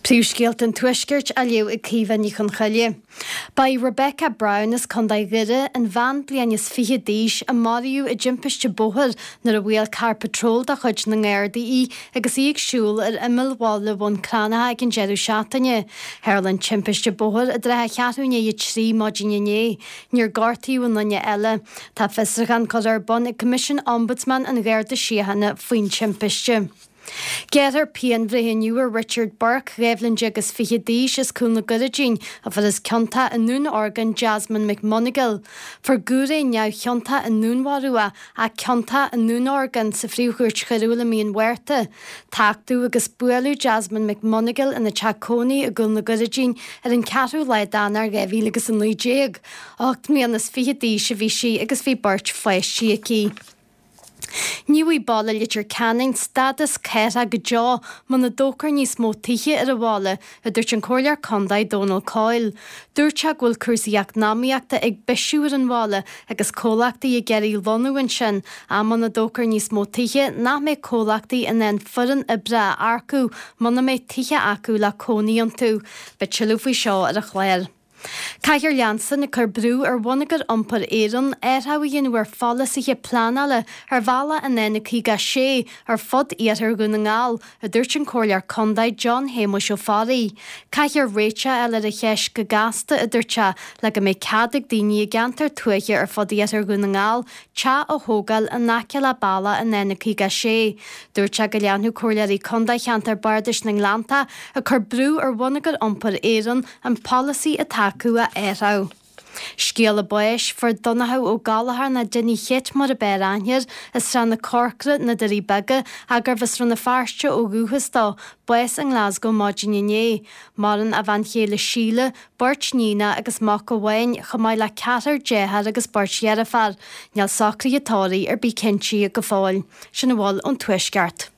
Príomhscéalt an tuisgirt a leo i cíomhan chun chaile. Ba Rebecca Brown is chun gire an bhean blianis fiche díis a Mariú i jimpiste bóthir nar a bhfuil car patrol da chuid na ngéirdaí agus íag siúil ar imilhála bhain cránatha ag an jeú seataine. Herlan timpiste bóthir a drethe cheatúine i trí modíine níor gáirtaíú nanne eile. Tá fisrachan cod ar bon i Commission Ombudsman an ghéirda siahanna faoin timpiste. Gear Pian Vrehinúer Richard Burke Revlin agus fiche díis is cúna gurajin a bfuil is ceanta a nún organ Jasmine McMonigal. For gúré neau ceanta a núnharúa a ceanta a nún organ sa fríúchúirt charúla míon huirta. Táchtú agus bualú Jasmine McMonigal in na Chaconi a gúna gurajin ar an catú leidanar gehí agus an luidéag. 8 míon is fiche díis a bhí si agus bhí burt feis siací. Níú balla litir canning stadas ceira go jaw man na dócar níos mó tithe ar a bhála a dúirt an cóilear condaid Donald Coyle. Dúirte ghfuil cuasaíach námíoachta ag beisiúr an bhála agus cólachtaí i geirí lonúin sin a man na dócar níos mó tithe ná mé cólachtaí in an furan i bra arcú man na mé tithe acu le cóníon tú, be tiilúfaí seo ar a chléir. Caiir Jansen na chur brú ar bhanagar iompar éan haíonn ar fálas ihe plánala ar bhela an ennaí ga sé ar fod éar go na ngáil a dúirt an cóilear condaid John Hamish ó Fáraí. Caiir réite eile a cheis go gasta a dúirte le go mé cadig daoine a gantar tuaiche ar fod éar go na ngáil te ó thógáil a nace le balla an ennaí ga sé. Dúirte go leanú cóilearí condaid cheantar bardis na Nglanta a chur brú ar bhanagar iompar éan an policy atá cua érá. Scéal a buis for donathe ó galahar na duine chéit mar a beiránir is ran na corcra na darí bege agur bheits ran na farste ó gúhastá buis an Glasgow modíine. Maran a bhain chéile síle, burt nína agus mac go bhhain chamáid le ceatar déthar agus burt dhearafar, neall sacraí atáraí ar bí cinntíí go fáil. Sin bháil an tuisceart.